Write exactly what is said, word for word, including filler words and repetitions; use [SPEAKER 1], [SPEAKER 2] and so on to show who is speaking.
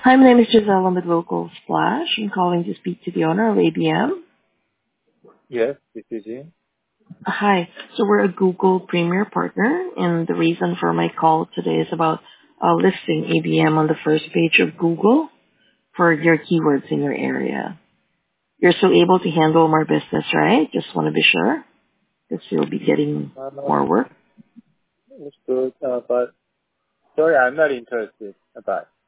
[SPEAKER 1] Hi, my name is Giselle. I'm with Local Splash. I'm calling to speak to the owner of A B M.
[SPEAKER 2] Yes, this is it.
[SPEAKER 1] Hi. So we're a Google Premier Partner, and the reason for my call today is about uh, listing A B M on the first page of Google for your keywords in your area. You're still able to handle more business, right? Just want to be sure because you'll be getting
[SPEAKER 2] Uh,
[SPEAKER 1] more work.
[SPEAKER 2] it's good, uh, but sorry, I'm not interested about.